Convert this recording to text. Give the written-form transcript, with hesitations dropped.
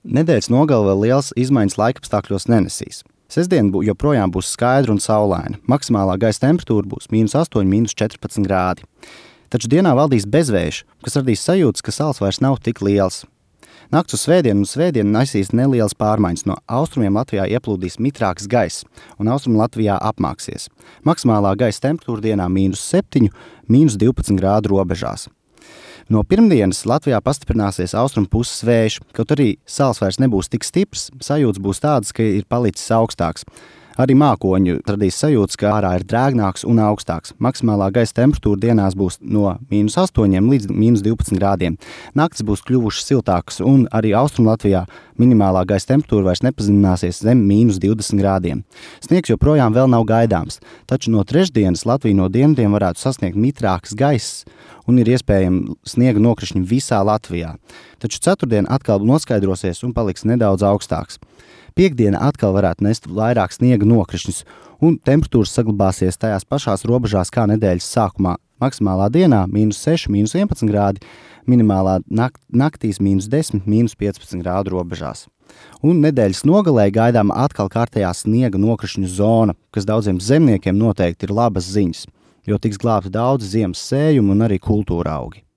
Nedēļas nogale vēl liels izmaiņas laikapstākļos nenesīs. Sestdien joprojām būs skaidra un saulaina. Maksimālā gaisa temperatūra būs -8, -14 grādi. Taču dienā valdīs bezvējš, kas radīs sajūtas, ka sals vairs nav tik liels. Nakts uz svētdienu nesīs nelielas pārmaiņas. No austrumiem Latvijā ieplūdīs mitrāks gaiss, un austrumu Latvijā apmāksies. Maksimālā gaisa temperatūra dienā -7, -12 grādu robežās. No pirmdienas Latvijā pastiprināsies austrumu puses vējš, kaut arī sals vairs nebūs tik stiprs, sajūtas būs tādas, ka ir palicis augstāks. Arī mākoņi radīs sajūtas, ka ārā ir drēgnāks un augstāks. Maksimālā gaisa temperatūra dienās būs no -8 līdz -12 grādiem. Naktis būs kļuvušas siltākas, un arī austrumu Latvijā minimālā gaisa temperatūra vairs nepazemināsies zem -20 grādiem. Sniegs joprojām vēl nav gaidāms, taču no trešdienas Latviju no dienvidiem varētu sasniegt mitrāks gaiss, un ir iespējami sniega nokrišņi visā Latvijā. Taču ceturtdien atkal noskaidrosies un paliks nedaudz augstāks. Piektdiena atkal varētu nest vairāk sniega nokrišņus, un temperatūras saglabāsies tajās pašās robežās kā nedēļas sākumā. Maksimālā dienā -6, -11 grādi, minimālā naktīs -10, -15 grādu robežās. Un nedēļas nogalē gaidām atkal kārtējā sniega nokrišņu zona, kas daudziem zemniekiem noteikti ir labas ziņas, jo tiks glābti daudz ziemas sējumi un arī kultūra augi.